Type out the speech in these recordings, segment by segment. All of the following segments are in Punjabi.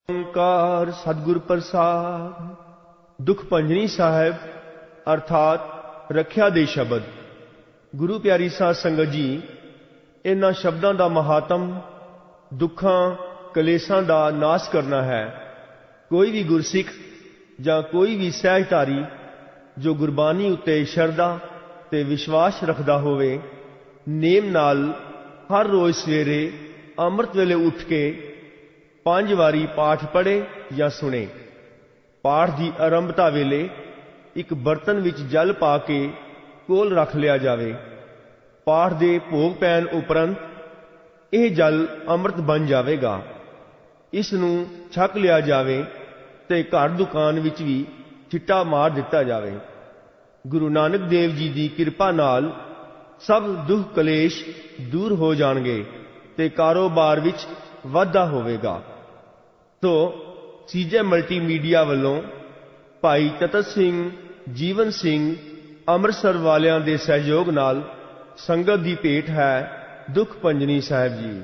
ਓਂਕਾਰ ਸਤਿਗੁਰ ਪ੍ਰਸਾਦ। ਦੁਖ ਭੰਜਨੀ ਸਾਹਿਬ ਅਰਥਾਤ ਰੱਖਿਆ ਦੇ ਸ਼ਬਦ। ਗੁਰੂ ਪਿਆਰੀ ਸਾਧ ਸੰਗਤ ਜੀ, ਇਹਨਾਂ ਸ਼ਬਦਾਂ ਦਾ ਮਹਾਤਮ ਦੁੱਖਾਂ ਕਲੇਸ਼ਾਂ ਦਾ ਨਾਸ਼ ਕਰਨਾ ਹੈ। ਕੋਈ ਵੀ ਗੁਰਸਿੱਖ ਜਾਂ ਕੋਈ ਵੀ ਸਹਿਜਧਾਰੀ ਜੋ ਗੁਰਬਾਣੀ ਉੱਤੇ ਸ਼ਰਧਾ ਤੇ ਵਿਸ਼ਵਾਸ ਰੱਖਦਾ ਹੋਵੇ, ਨੇਮ ਨਾਲ ਹਰ ਰੋਜ਼ ਸਵੇਰੇ ਅੰਮ੍ਰਿਤ ਵੇਲੇ ਉੱਠ ਕੇ 5 ਵਾਰੀ ਪਾਠ ਪੜ੍ਹੇ ਜਾਂ ਸੁਣੇ। ਪਾਠ ਦੀ ਆਰੰਭਤਾ ਵੇਲੇ ਇੱਕ ਬਰਤਨ ਵਿੱਚ ਜਲ ਪਾ ਕੇ ਕੋਲ ਰੱਖ ਲਿਆ ਜਾਵੇ। ਪਾਠ ਦੇ ਭੋਗ ਪੈਣ ਉਪਰੰਤ ਇਹ ਜਲ ਅੰਮ੍ਰਿਤ ਬਣ ਜਾਵੇਗਾ। ਇਸ ਨੂੰ ਛਕ ਲਿਆ ਜਾਵੇ ਤੇ ਘਰ ਦੁਕਾਨ ਵਿੱਚ ਵੀ ਛਿੱਟਾ ਮਾਰ ਦਿੱਤਾ ਜਾਵੇ। ਗੁਰੂ ਨਾਨਕ ਦੇਵ ਜੀ ਦੀ ਕਿਰਪਾ ਨਾਲ ਸਭ ਦੁੱਖ ਕਲੇਸ਼ ਦੂਰ ਹੋ ਜਾਣਗੇ ਤੇ ਕਾਰੋਬਾਰ ਵਿੱਚ ਵਾਧਾ ਹੋਵੇਗਾ। ਤੋ ਸੀਜੇ ਮਲਟੀਮੀਡੀਆ ਵੱਲੋਂ ਭਾਈ ਤਤਤ ਸਿੰਘ, ਜੀਵਨ ਸਿੰਘ ਅੰਮ੍ਰਿਤਸਰ ਵਾਲਿਆਂ ਦੇ ਸਹਿਯੋਗ ਨਾਲ ਸੰਗਤ ਦੀ ਭੇਟ ਹੈ ਦੁਖ ਭੰਜਨੀ ਸਾਹਿਬ ਜੀ।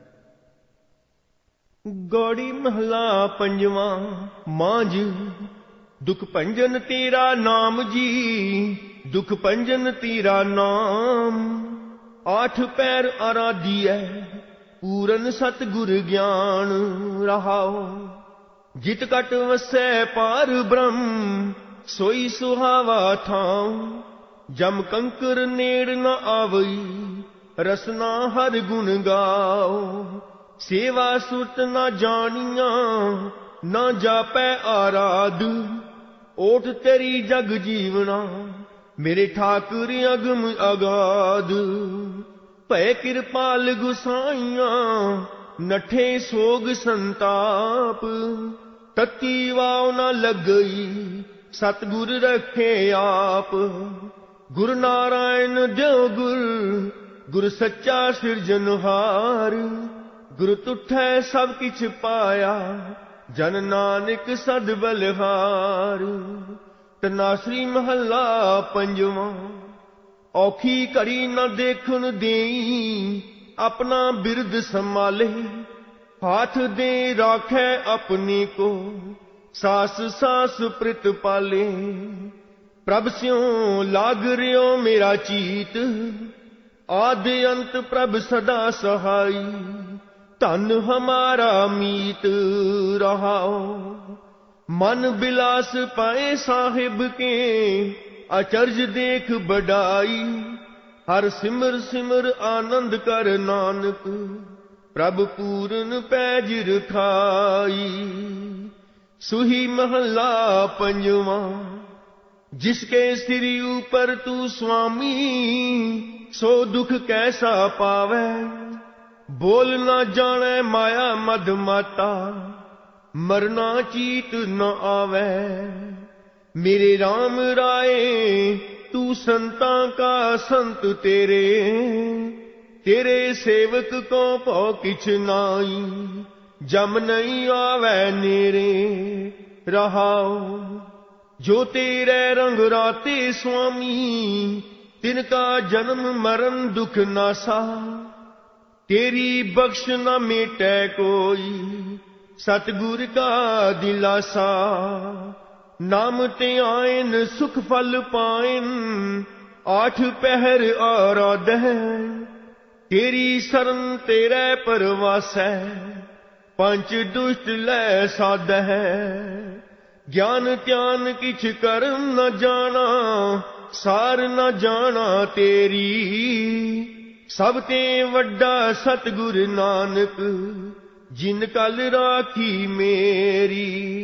ਗੌੜੀ ਮਹਲਾ ਪੰਜਵਾਂ। ਮਾਂਝ ਦੁਖ ਭੰਜਨ ਤੇਰਾ ਨਾਮ ਜੀ, ਦੁਖ ਭੰਜਨ ਤੇਰਾ ਨਾਮ। 8 ਪੈਰ ਆਰਾਧੀਐ ਪੂਰਨ ਸਤਿਗੁਰ ਗਿਆਨ ਰਹਾਓ। ਜਿਤ ਕਟ ਵਸੈ ਪਾਰ ਬ੍ਰਹਮ, ਸੋਈ ਸੁਹਾਵਾ ਥਾਂ। ਜਮ ਕੰਕਰ ਨੇੜ ਨ ਆਵਈ, ਰਸਨਾ ਹਰ ਗੁਣ ਗਾਓ। ਸੇਵਾ ਸੁਰਤ ਨਾ ਜਾਣੀਆਂ, ਨਾ ਜਾਪੈ ਆਰਾਧ। ਓਟ ਤੇਰੀ ਜਗ ਜੀਵਨਾ, ਮੇਰੇ ਠਾਕੁਰ ਅਗਮ ਅਗਾਧ। ਭੈ ਕਿਰਪਾਲ ਗੁਸਾਈਆਂ, ਨਠੇ ਸੋਗ ਸੰਤਾਪ। ਤਤੀ ਵਾਉ ਨ ਲੱਗਈ, ਸਤਿਗੁਰ ਰੱਖੇ ਆਪ। ਗੁਰ ਨਾਰਾਇਣ ਦਿਓ ਗੁਰ, ਗੁਰ ਸੱਚਾ ਸਿਰਜਨਹਾਰ। ਗੁਰ ਤੁਠੈ ਸਭ ਕਿਛ ਪਾਇਆ, ਜਨ ਨਾਨਕ ਸਦ ਬਲਿਹਾਰ। ਤਨਾਸਰੀ ਮਹੱਲਾ ਪੰਜਵਾਂ। ਔਖੀ ਘੜੀ ਨ ਦੇਖਣ ਦੇਈ, ਆਪਣਾ ਬਿਰਦ ਸੰਭਾਲੇ। ਹਾਥ ਦੇ ਰਾਖੈ ਆਪਨੇ ਕੋ, ਸਾਸ ਸਾਸ ਪ੍ਰਿਤ ਪਾਲੇ। ਪ੍ਰਭ ਸਿਉ ਲਾਗ ਰਿਓ ਮੇਰਾ ਚੀਤ, ਆਦਿ ਅੰਤ ਪ੍ਰਭ ਸਦਾ ਸਹਾਈ। ਧਨ ਹਮਾਰਾ ਮੀਤ ਰਹਾਓ। ਮਨ ਬਿਲਾਸ ਪਾਏ ਸਾਹਿਬ ਕੇ, ਅਚਰਜ ਦੇਖ ਬੜਾਈ। ਹਰ ਸਿਮਰ ਸਿਮਰ ਆਨੰਦ ਕਰ ਨਾਨਕ, ਪ੍ਰਭ ਪੂਰਨ ਪੈਜ ਰਖਾਈ। ਸੁਹੀ ਮਹੱਲਾ ਪੰਜਵਾਂ। ਜਿਸਕੇ ਸਿਰ ਉਪਰ ਤੂ ਸੁਆਮੀ, ਸੋ ਦੁਖ ਕੈਸਾ ਪਾਵੈ। ਬੋਲ ਨਾ ਜਾਣੈ ਮਾਇਆ ਮਦ ਮਾਤਾ, ਮਰਨਾ ਚੀਤ ਨ ਆਵੈ। मेरे राम राय तू संतां का संत तेरे। तेरे सेवक को भौ किछ नाई, जम नहीं आवै नेरे रहाओ। जो तेरे रंग राते स्वामी, तिनका जन्म मरण दुख नासा। तेरी बख्श न मेटै कोई, सतगुर का दिलासा। नाम ते आयन सुख फल पायन, 8 पहर आराधै। तेरी शरण तेरे परवासै, 5 दुष्ट लै साधै। ज्ञान त्यान किछ करम न जाना, सार न जाना तेरी। सब ते वड्डा सतगुर नानक, जिन कल राखी मेरी।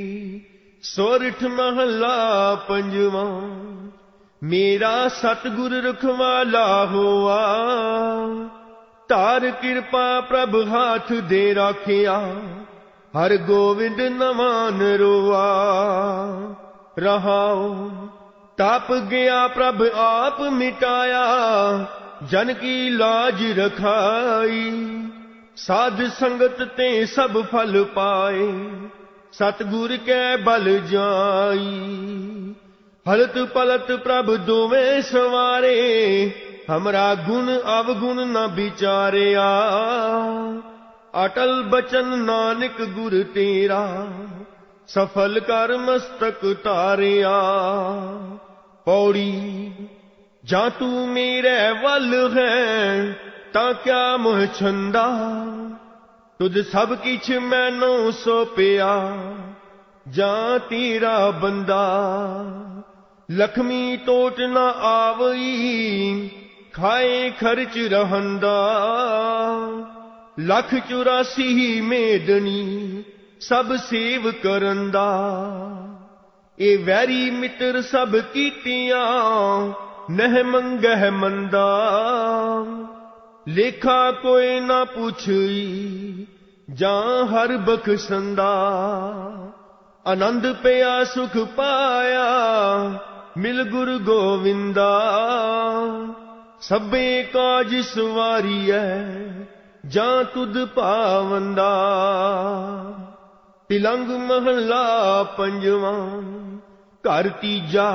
सोरठ महला पंजवां। मेरा सतगुर रखवाला होआ, तार कृपा प्रभ हाथ दे राखिया। हर गोविंद नवान रोआ रहाओ। ताप गया प्रभ आप मिटाया, जन की लाज रखाई। साध संगत ते सब फल पाए, सतगुर कै बल जाई। हलत पलत प्रभ दोवें सवारे, हमरा गुण अवगुण न बिचारिया। ਅਟਲ ਬਚਨ ਨਾਨਕ ਗੁਰ ਤੇਰਾ, ਸਫਲ ਕਰ ਮਸਤਕ ਧਾਰਿਆ। ਪੌੜੀ ਜਾਂ ਤੂੰ ਮੇਰੇ ਵੱਲ ਹੈ, ਤਾਂ ਕਿਆ ਮੋਹ ਛੰਦਾ। ਤੁਧ ਸਭ ਕਿਛ ਮੈਨੂੰ ਸੋਪਿਆ, ਜਾਂ ਤੇਰਾ ਬੰਦਾ। ਲਖਮੀ ਟੋਟ ਨ ਆਵਈ, ਖਾਏ ਖਰਚ ਰਹੰਦਾ। 184 ਮੇਦਨੀ, ਸਭ ਸੇਵ ਕਰੰਦਾ। ਇਹ ਵੈਰੀ ਮਿੱਤਰ ਸਭ ਕੀਤੀਆਂ, ਨਹਿ ਮੰਗਹਿ ਮੰਦਾ। ਲੇਖਾ ਕੋਈ ਨਾ ਪੁੱਛਈ, ਜਾਂ ਹਰ ਬਖਸ਼ੰਦਾ। ਆਨੰਦ ਪਿਆ ਸੁਖ ਪਾਇਆ, ਮਿਲ ਗੁਰ ਗੋਵਿੰਦਾ। ਸਭੇ ਕਾਜ ਸਵਾਰੀਐ, ਜਾਂ ਤੁਧ ਭਾਵੰਦਾ। ਤਿਲੰਗ ਮਹਲਾ ਪੰਜਵਾਂ, ਘਰ ਤੀਜਾ।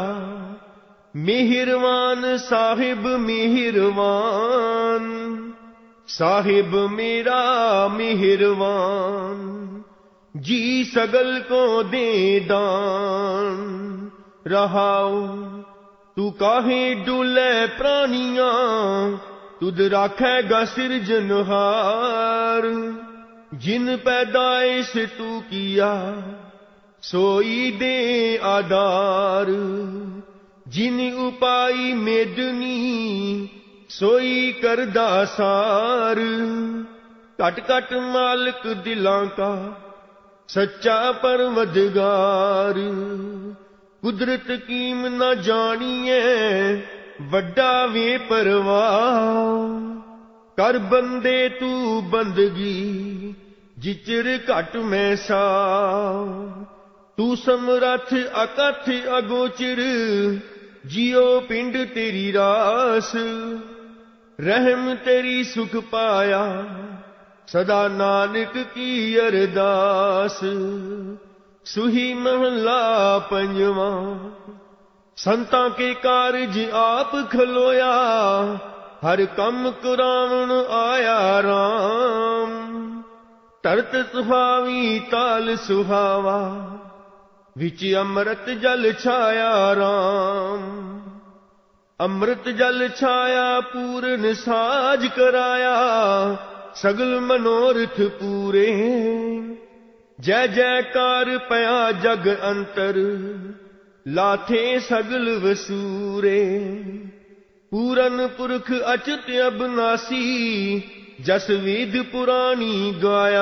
ਮਿਹਰਵਾਨ ਸਾਹਿਬ ਮਿਹਰਵਾਨ, ਸਾਹਿਬ ਮੇਰਾ ਮਿਹਰਵਾਨ। ਜੀ ਸਗਲ ਕੋ ਦੇ ਦਾਨ, ਰਹਾਉ ਤੂੰ ਕਾਹੇ ਡੁਲੇ ਪ੍ਰਾਨੀਆਂ। ਤੁਧ ਰਾਖੇਗਾ ਸਿਰਜਨਹਾਰ, ਜਿਨ ਪੈਦਾਇਸ਼ ਤੂ ਕੀਆ, ਸੋਈ ਦੇ ਆਧਾਰ। ਜਿਨ ਉਪਾਈ ਮੇਦਨੀ, ਸੋਈ ਕਰਦਾ ਸਾਰ। ਘਟ ਘਟ ਮਾਲਕ ਦਿਲਾਂ ਕਾ, ਸੱਚਾ ਪਰਵਦਗਾਰ। ਕੁਦਰਤ ਕੀਮ ਨਾ ਜਾਣੀਏ, ਵੱਡਾ ਵੇ ਪਰਵਾਹ। ਕਰ ਬੰਦੇ ਤੂੰ ਬੰਦਗੀ, ਜਿਚਰ ਘਟ ਮੈਂ ਸਾ। ਤੂੰ ਸਮਰੱਥ ਅਕਥ ਅਗੋਚਰ, ਜਿਉ ਪਿੰਡ ਤੇਰੀ ਰਾਸ। ਰਹਿਮ ਤੇਰੀ ਸੁਖ ਪਾਇਆ, ਸਦਾ ਨਾਨਕ ਕੀ ਅਰਦਾਸ। ਸੁਹੀ ਮਹਲਾ ਪੰਜਵਾਂ, ਸੰਤਾਂ ਕੇ ਕਾਰਜ ਆਪ ਖਲੋਇਆ। ਹਰ ਕੰਮ ਕਰਾਵਣ ਆਇਆ ਰਾਮ। ਤਰਤ ਸੁਹਾਵੀ ਤਾਲ ਸੁਹਾਵਾ, ਵਿੱਚ ਅੰਮ੍ਰਿਤ ਜਲ ਛਾਇਆ ਰਾਮ। ਅੰਮ੍ਰਿਤ ਜਲ ਛਾਇਆ ਪੂਰਨ ਸਾਜ ਕਰਾਇਆ, ਸਗਲ ਮਨੋਰਥ ਪੂਰੇ। ਜੈ ਜੈਕਾਰ ਪਿਆ ਜਗ ਅੰਤਰ, ਲਾਥੇ ਸਗਲ ਵਸੂਰੇ। ਪੂਰਨ ਪੁਰਖ ਅਚਤ ਅਬਨਾਸੀ, ਜਸ ਵੇਦ ਪੁਰਾਣੀ ਗਾਇਆ।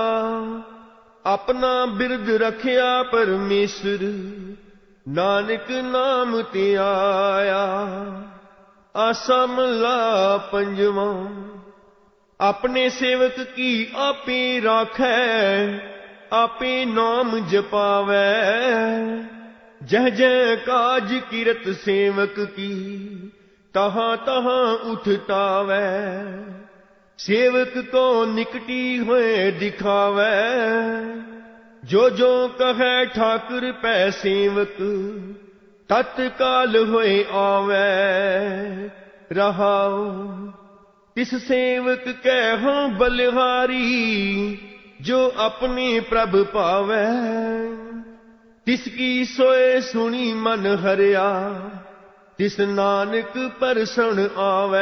ਆਪਣਾ ਬਿਰਦ ਰਖਿਆ ਪਰਮੇਸ਼ਰ, ਨਾਨਕ ਨਾਮ ਤੇ ਆਇਆ। ਆਸਾ ਮਹਲਾ ਪੰਜਵਾਂ, ਆਪਣੇ ਸੇਵਕ ਕੀ ਆਪੇ ਰਾਖੈ, ਆਪੇ ਨਾਮ ਜਪਾਵੈ। ਜਹ ਜਹ ਕਾਜ ਕਿਰਤ ਸੇਵਕ ਕੀ, ਤਹਾਂ ਤਹਾਂ ਉਠਤਾਵੈ। ਸੇਵਕ ਕੋ ਨਿਕਟੀ ਹੋਏ ਦਿਖਾਵੈ, ਜੋ ਜੋ ਕਹੈ ਠਾਕੁਰ ਪੈ ਸੇਵਕ। ਤਤਕਾਲ ਹੋਏ ਆਵੈ, ਰਹਾਉ ਤਿਸ ਸੇਵਕ ਕਹਿ ਬਲਿਹਾਰੀ। ਜੋ ਆਪਣੇ ਪ੍ਰਭ ਪਾਵੈ, ਤਿਸ ਕੀ ਸੋਏ ਸੁਣੀ ਮਨ ਹਰਿਆ। ਤਿਸ ਨਾਨਕ ਪਰਸਣ ਆਵੈ।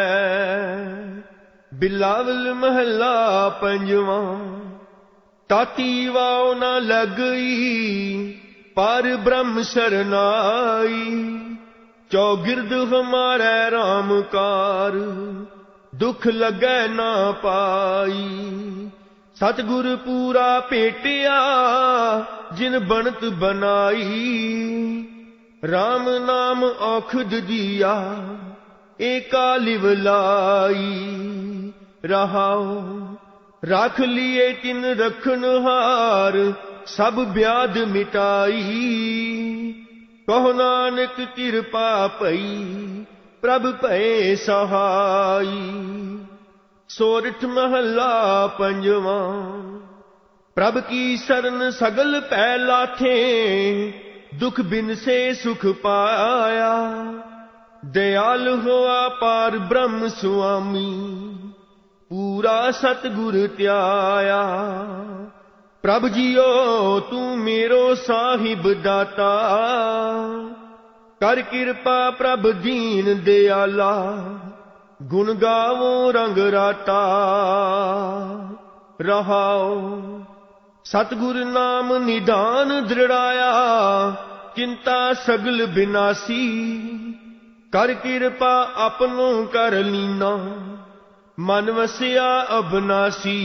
ਬਿਲਾਵਲ ਮਹਲਾ ਪੰਜਵਾਂ, ਤਾਤੀ ਵਾਉ ਨ ਲਗਈ, ਪਰ ਬ੍ਰਹਮ ਸਰਨਾਈ। ਚੌਗਿਰਦ ਹਮਾਰੇ ਰਾਮ ਕਾਰ, ਦੁਖ ਲੱਗੈ ਨਾ ਪਾਈ। ਸਤਿਗੁਰ ਪੂਰਾ ਭੇਟਿਆ, ਜਿਨ ਬਣਤ ਬਨਾਈ। ਰਾਮ ਨਾਮ ਔਖਦ ਦੀਆ, ਏਕਾ ਲਿਵ ਲਾਈ। ਰਹਾਉ ਰੱਖ ਲਿਏ ਤਿਨ ਰਖਨਹਾਰ, ਸਭ ਬਿਆਦ ਮਿਟਾਈ। ਕਹੋ ਨਾਨਕ ਕਿਰਪਾ ਭਈ, ਪ੍ਰਭ ਭਏ ਸਹਾਈ। ਸੋਰਠ ਮਹਲਾ ਪੰਜਵਾਂ, ਪ੍ਰਭ ਕੀ ਸਰਨ ਸਗਲ ਪੈ ਲਾਥੇ। ਦੁਖ ਬਿਨ ਸੇ ਸੁਖ ਪਾਇਆ। ਦਇਆਲ ਹੋਆ ਪਾਰ ਬ੍ਰਹਮ ਸੁਆਮੀ, ਪੂਰਾ ਸਤਿਗੁਰ ਧਿਆਇਆ। ਪ੍ਰਭ ਜੀਓ ਤੂੰ ਮੇਰੋ ਸਾਹਿਬ ਦਾਤਾ, ਕਰ ਕਿਰਪਾ ਪ੍ਰਭ ਦੀਨ ਦਿਆਲਾ, ਗੁਣ ਗਾਵੋ ਰੰਗ ਰਾਤਾ। ਰਹਾਉ ਸਤਿਗੁਰ ਨਾਮ ਨਿਧਾਨ ਦ੍ਰਿੜਾਇਆ, ਚਿੰਤਾ ਸਗਲ ਬਿਨਾਸੀ। ਕਰ ਕਿਰਪਾ ਆਪਨੋ ਕਰ ਲੀਨਾ, ਮਨ ਵਸਿਆ ਅਬਨਾਸੀ।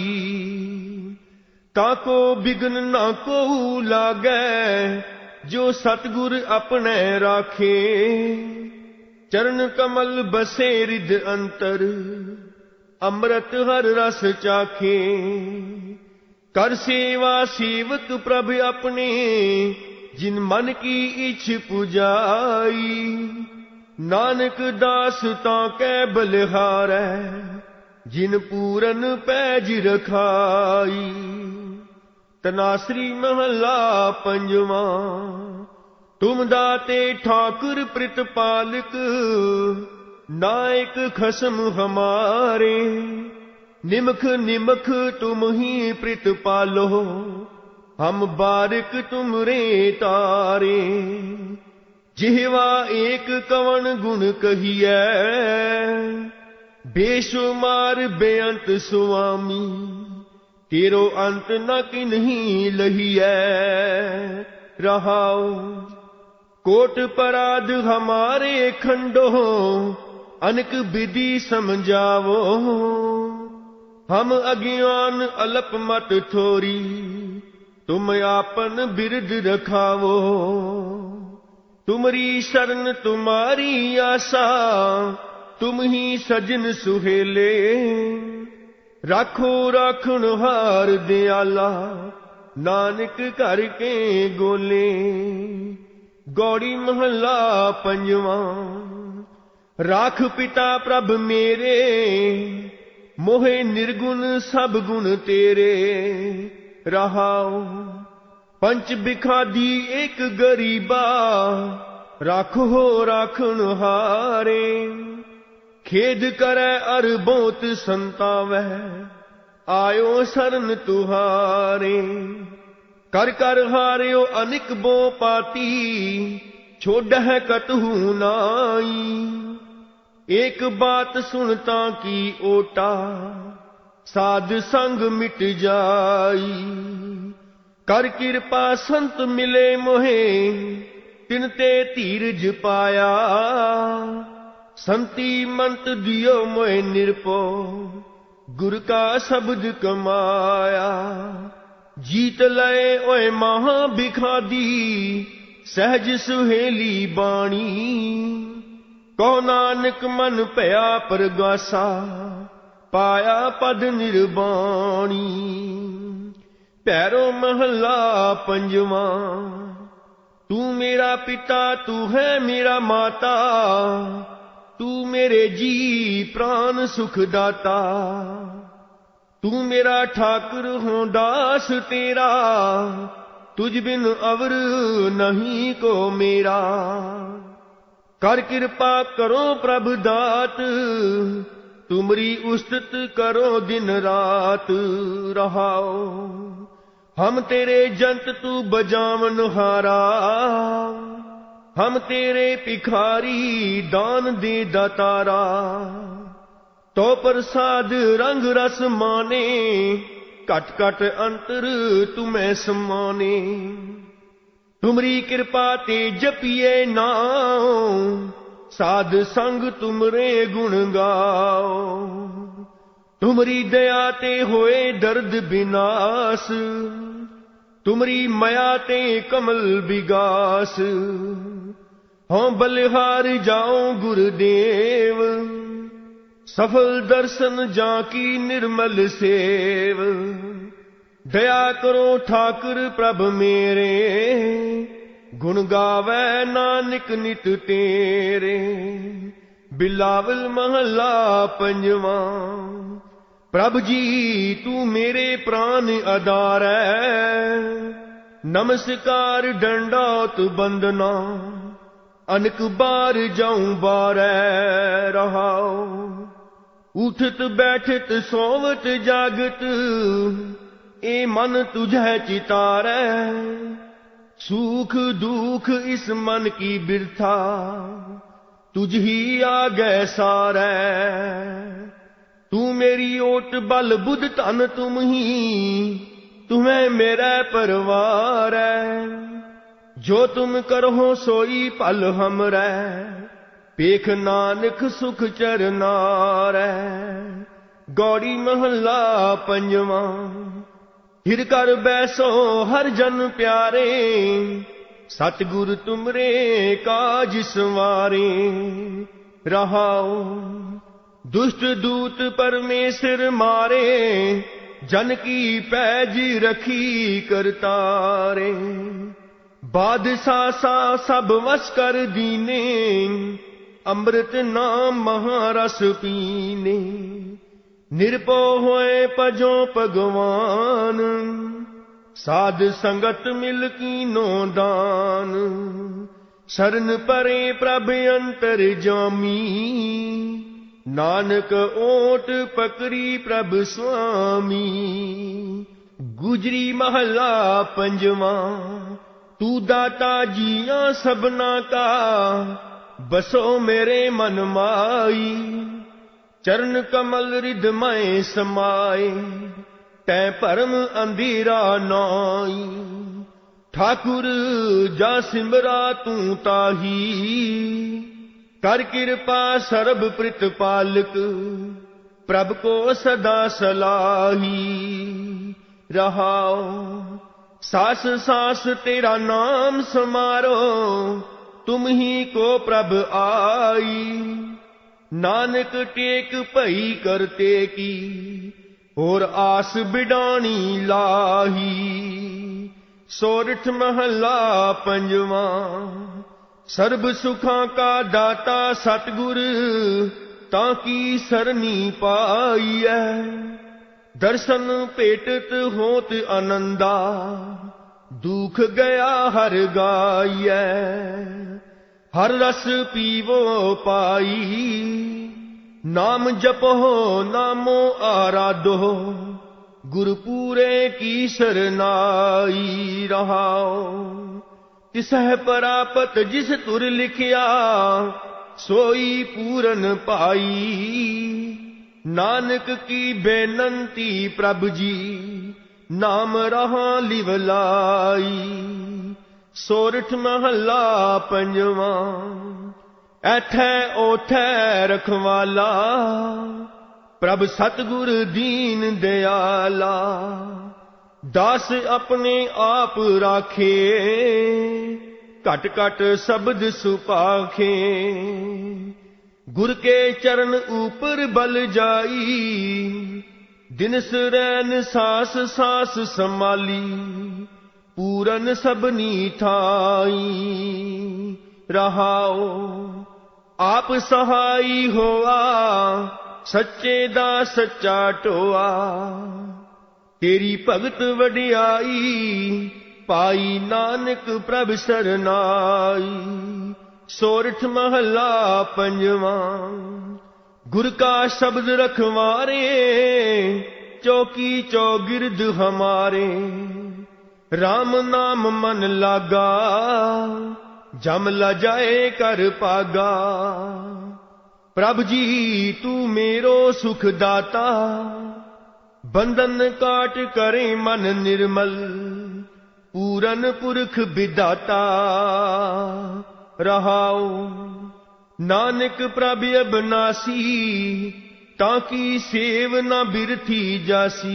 ਤਾਕੋ ਬਿਗਨ ਨਾ ਕੋ ਲਾਗੈ, ਜੋ ਸਤਿਗੁਰ ਆਪਣੇ ਰਾਖੇ। ਚਰਨ ਕਮਲ ਬਸੇ ਰਿਦ ਅੰਤਰ, ਅੰਮ੍ਰਿਤ ਹਰ ਰਸ ਚਾਖੇ। ਕਰ ਸੇਵਾ ਸੇਵਕ ਪ੍ਰਭ ਆਪਣੇ, ਜਿਨ ਮਨ ਕੀ ਇਛ ਪੁਜਾਈ। ਨਾਨਕ ਦਾਸ ਤਾਂ ਕੈ ਬਲਿਹਾਰੈ, ਜਿਨ ਪੂਰਨ ਪੈਜ ਰਖਾਈ। ਤਨਾਸਰੀ ਮਹਲਾ ਪੰਜਵਾਂ। ਤੁਮ ਦਾਤੇ ਠਾਕੁਰ ਪ੍ਰਿਤਪਾਲਕ, ਨਾਇਕ ਖਸਮ ਹਮਾਰੇ। ਨਿਮਖ ਨਿਮਖ ਤੁਮ ਹੀ ਪ੍ਰਿਤਪਾਲੋ, ਹਮ ਬਾਰਿਕ ਤੁਮਰੇ ਤਾਰੇ। ਜਿਹਵਾ ਏਕ ਕਵਣ ਗੁਣ ਕਹੀਐ, ਬੇਸ਼ੁਮਾਰ ਬੇਅੰਤ ਸੁਆਮੀ। ਤੇਰੋ ਅੰਤ ਨ ਕਿਨਹੀ ਲਹੀਐ। ਰਹਾਉ ਕੋਟ ਪਰਾਧ ਹਮਾਰੇ ਖੰਡੋ, ਅਨਕ ਵਿਧि ਸਮਝਾਵੋ। ਹਮ ਅਗਿਆਨ ਅਲਪ ਮਤ ਥੋਰੀ, ਤੁਮ ਆਪਨ ਬਿਰਧ ਰਖਾਵੋ। ਤੁਮਰੀ ਸ਼ਰਨ ਤੁਮਾਰੀ ਆਸਾ, ਤੁਮ ਹੀ ਸਜਨ ਸੁਹੇਲੇ। ਰਾਖੋ ਰਾਖਣ ਹਾਰ ਦਿਆਲਾ, ਨਾਨਕ ਘਰ ਕੇ ਗੋਲੇ। ਗੌੜੀ ਮਹਲਾ ਪੰਜਵਾਂ। ਰਾਖ ਪਿਤਾ ਪ੍ਰਭ ਮੇਰੇ, ਮੋਹਿ ਨਿਰਗੁਣ ਸਭ ਗੁਣ ਤੇਰੇ। ਰਹਾਉ ਪੰਚ ਬਿਖਾਦੀ ਏਕ ਗਰੀਬਾ, ਰਾਖੋ ਰਾਖਣ ਹਾਰੇ। ਖੇਦ ਕਰੈ ਅਰ ਬਹੁਤ ਸੰਤਾਵੈ, ਆਇਓ ਸਰਨ ਤੁਹਾਰੇ। ਕਰ ਕਰ ਹਾਰਿਓ ਅਨਿਕ ਬੋ ਪਾਤੀ, ਛੋੜਹਿ ਕਤਹੂ ਨਾਈ। ਏਕ ਬਾਤ ਸੁਣਤਾ ਕੀ ਓਟਾ, ਸਾਧ ਸੰਗ ਮਿਟ ਜਾਈ। ਕਰ ਕਿਰਪਾ ਸੰਤ ਮਿਲੇ ਮੋਹੇ, ਤਿਨ ਤੇ ਧੀਰਜ ਪਾਇਆ। ਸੰਤੀ ਮੰਤ ਦਿਓ ਮੋਹਿ ਨਿਰਪੋ, ਗੁਰ ਕਾ ਸ਼ਬਦ ਕਮਾਇਆ। ਜੀਤ ਲਏ ਓਏ ਮਹਾ ਬਿਖਾਦੀ, ਸਹਿਜ ਸੁਹੇਲੀ ਬਾਣੀ। ਕੋ ਨਾਨਕ ਮਨ ਭਇਆ ਪਰਗਾਸਾ, ਪਾਇਆ ਪਦ ਨਿਰਬਾਣੀ। ਭੈਰੋ ਮਹਲਾ ਪੰਜਵਾਂ। ਤੂੰ ਮੇਰਾ ਪਿਤਾ ਤੂੰ ਹੈ ਮੇਰਾ ਮਾਤਾ, ਤੂੰ ਮੇਰੇ ਜੀ ਪ੍ਰਾਨ ਸੁਖ ਦਾਤਾ। ਤੂੰ ਮੇਰਾ ਠਾਕੁਰ ਹੋਂ ਦਾਸ ਤੇਰਾ, ਤੁਝ ਬਿਨ ਅਵਰ ਨਹੀਂ ਕੋ ਮੇਰਾ। ਕਰ ਕਿਰਪਾ ਕਰੋ ਪ੍ਰਭ ਦਾਤ, ਤੁਮਰੀ ਉਸਤਤ ਕਰੋ ਦਿਨ ਰਾਤ। ਰਹਾਓ ਹਮ ਤੇਰੇ ਜੰਤ ਤੂੰ ਬਜਾਵਨ ਹਾਰਾ, ਹਮ ਤੇਰੇ ਭਿਖਾਰੀ ਦਾਨ ਦੇ ਦਾਤਾਰਾ। ਤੋ ਪ੍ਰਸਾਦ ਰੰਗ ਰਸ ਮਾਨੇ, ਘਟ ਘਟ ਅੰਤਰ ਤੁਮੈ ਸਮਾਨੇ। ਤੁਮਰੀ ਕਿਰਪਾ ਤੇ ਜਪੀਏ ਨਾਉ, ਸਾਧ ਸੰਗ ਤੁਮਰੇ ਗੁਣ ਗਾਓ। ਤੁਮਰੀ ਦਇਆ ਤੇ ਹੋਏ ਦਰਦ ਬਿਨਾਸ, ਤੁਮਰੀ ਮਾਇਆ ਤੇ ਕਮਲ ਵਿਗਾਸ। ਹਉ ਬਲਿਹਾਰ ਜਾਉ ਗੁਰਦੇਵ, ਸਫਲ ਦਰਸ਼ਨ ਜਾਂ ਕੀ ਨਿਰਮਲ ਸੇਵ। ਦਇਆ ਕਰੋ ਠਾਕੁਰ ਪ੍ਰਭ ਮੇਰੇ, ਗੁਣ ਗਾਵੈ ਨਾਨਕ ਨਿਤ ਤੇਰੇ। ਬਿਲਾਵਲ ਮਹਲਾ ਪੰਜਵਾਂ। ਪ੍ਰਭ ਜੀ ਤੂੰ ਮੇਰੇ ਪ੍ਰਾਨ ਆਧਾਰੈ, ਨਮਸਕਾਰ ਡੰਡਾਤ ਬੰਦਨਾ। ਅਨਕ ਬਾਰ ਜਾਉ ਬਾਰੈ ਰਹਾਉ, ਉਠਤ ਬੈਠਤ ਸੋਵਤ ਜਾਗਤ ਇਹ ਮਨ ਤੁਝੈ ਚਿਤਾਰੈ ਸੁਖ ਦੁਖ ਇਸ ਮਨ ਕੀ ਬਿਰਥਾ ਤੁਝ ਹੀ ਆਗੈ ਸਾਰੈ ਤੂੰ ਮੇਰੀ ਓਟ ਬਲ ਬੁੱਧ ਧਨ ਤੁਮ ਹੀ ਤੁਮੈ ਮੇਰਾ ਪਰਵਾਰੈ ਜੋ ਤੁਮ ਕਰਹੁ ਸੋਈ ਭਲ ਹਮਰੈ ਪੇਖ ਨਾਨਕ ਸੁਖ ਚਰਨਾਰੈ ਗੌੜੀ ਮਹੱਲਾ ਪੰਜਵਾਂ ਹਿਰ ਕਰ ਬੈਸੋ ਹਰ ਜਨ ਪਿਆਰੇ ਸਤਿਗੁਰ ਤੁਮਰੇ ਕਾਜ ਸਵਾਰੇ ਰਹਾਉ ਦੁਸ਼ਟ ਦੂਤ ਪਰਮੇਸ਼ਰ ਮਾਰੇ ਜਨ ਕੀ ਪੈਜ ਰਖੀ ਕਰਤਾਰੇ ਬਾਦਸ਼ਾਹ ਸਾ ਸਭ ਵਸ ਕਰ ਦੀਨੇ ਅੰਮ੍ਰਿਤ ਨਾਮ ਮਹਾਰਸ ਪੀਨੇ ਨਿਰਭਉ ਹੋਏ ਭਜੋ ਭਗਵਾਨ ਸਾਧ ਸੰਗਤ ਮਿਲ ਕੀਨੋ ਦਾਨ ਸ਼ਰਨ ਪਰੇ ਪ੍ਰਭ ਅੰਤਰ ਜਾਮੀ ਨਾਨਕ ਓਟ ਪਕਰੀ ਪ੍ਰਭ ਸੁਆਮੀ ਗੁਜਰੀ ਮਹੱਲਾ ਪੰਜਵਾਂ ਤੂੰ ਦਾਤਾ ਜੀਆਂ ਸਭਨਾ ਕਾ ਬਸੋ ਮੇਰੇ ਮਨ ਮਾਈ ਚਰਨ ਕਮਲ ਰਿਧ ਮੈਂ ਸਮਾਏ ਤੈ ਭਰਮ ਅੰਧੇਰਾ ਨਾਈ ਠਾਕੁਰ ਜਾ ਸਿਮਰਾ ਤੂੰ ਤਾਹੀ ਕਰ ਕਿਰਪਾ ਸਰਬ ਪ੍ਰਿਤਪਾਲਕ ਪ੍ਰਭ ਕੋ ਸਦਾ ਸਲਾਹੀ ਰਹਾਉ ਸਾਸ ਸਾਸ ਤੇਰਾ ਨਾਮ ਸਮਾਰੋ ਤੁਮ ਹੀ ਕੋ ਪ੍ਰਭ ਆਈ ਨਾਨਕ ਟੇਕ ਭਈ ਕਰਤੇ ਕੀ ਹੋਰ ਆਸ ਬਿਡਾਣੀ ਲਾਹੀ ਸੋਰਠ ਮਹੱਲਾ ਪੰਜਵਾਂ ਸਰਬ ਸੁਖਾਂ ਕਾ ਦਾਤਾ ਸਤਿਗੁਰ ਤਾਂ ਕੀ ਸਰਨੀ ਪਾਈਐ ਦਰਸ਼ਨ ਭੇਟਤ ਹੋਤ ਆਨੰਦਾ ਦੁਖ ਗਿਆ ਹਰ ਗਾਈਐ ਹਰ ਰਸ ਪੀਵੋ ਪਾਈ ਨਾਮ ਜਪੋ ਨਾਮੋ ਆਰਾਧੋ ਗੁਰ ਪੂਰੇ ਕੀ ਸਰਨਾਈ ਰਹਾਓ ਤਿਸਹਿ ਪਰਾਪਤ ਜਿਸ ਤੁਰ ਲਿਖਿਆ ਸੋਈ ਪੂਰਨ ਪਾਈ ਨਾਨਕ ਕੀ ਬੇਨੰਤੀ ਪ੍ਰਭ ਜੀ ਨਾਮ ਰਹਾ ਲਿਵਲਾਈ ਸੋਰਠ ਮਹੱਲਾ ਪੰਜਵਾਂ ਐਥੈ ਓਥੈ ਰਖਵਾਲਾ ਪ੍ਰਭ ਸਤਿਗੁਰ ਦੀਨ ਦਿਆਲਾ ਦਾਸ ਆਪਣੇ ਆਪ ਰਾਖੇ ਘਟ ਘਟ ਸ਼ਬਦ ਸੁਪਾਖੇ ਗੁਰ ਕੇ ਚਰਨ ਉਪਰ ਬਲ ਜਾਈ ਦਿਨਸ ਰੈਨ ਸਾਸ ਸਾਸ ਸੰਮਾਲੀ ਪੂਰਨ ਸਭਨੀ ਥਾਈ ਰਹਾਓ ਆਪ ਸਹਾਈ ਹੋਆ ਸੱਚੇ ਦਾ ਸੱਚਾ ਟੋਆ ਤੇਰੀ ਭਗਤ ਵਡਿਆਈ ਪਾਈ ਨਾਨਕ ਪ੍ਰਭ ਸਰਨਾਈ ਸੋਰਠ ਮਹੱਲਾ ਪੰਜਵਾਂ ਗੁਰ ਕਾ ਸ਼ਬਦ ਰਖਵਾਰੇ ਚੌਕੀ ਚੌਗਿਰਦ ਹਮਾਰੇ ਰਾਮ ਨਾਮ ਮਨ ਲਾਗਾ ਜਮ ਲਜਾਏ ਕਰ ਪਾਗਾ ਪ੍ਰਭ ਜੀ ਤੂੰ ਮੇਰੋ ਸੁਖ ਦਾਤਾ ਬੰਧਨ ਕਾਟ ਕਰੇ ਮਨ ਨਿਰਮਲ ਪੂਰਨ ਪੁਰਖ ਵਿਦਾਤਾ ਰਹਾਉ ਨਾਨਕ ਪ੍ਰਭ ਅਬਨਾਸੀ ਤਾਂ ਕੀ ਸੇਵ ਨਾ ਬਿਰਥੀ ਜਾਸੀ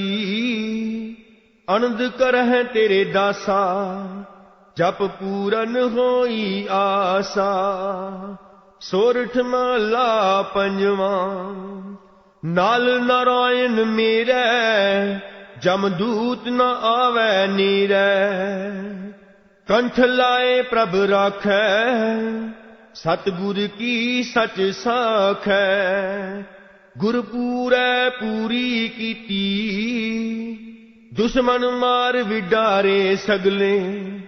ਅਨੰਦ ਕਰਹਿ ਤੇਰੇ ਦਾਸਾ ਜਪ ਪੂਰਨ ਹੋਈ ਆਸਾ ਸੋਰਠ ਮਹੱਲਾ ਪੰਜਵਾਂ ਨਾਲ ਨਾਰਾਇਣ ਮੇਰੇ ਜਮਦੂਤ ਨ ਆਵੈ ਨੀਰੈ ਕੰਠ ਲਾਏ ਪ੍ਰਭ ਰਾਖੈ ਸਤਿਗੁਰ ਕੀ ਸਚ ਸਾਖੈ ਗੁਰ ਪੂਰੈ ਪੂਰੀ ਕੀਤੀ ਦੁਸ਼ਮਨ ਮਾਰ ਵਿਡਾਰੇ ਸਗਲੇ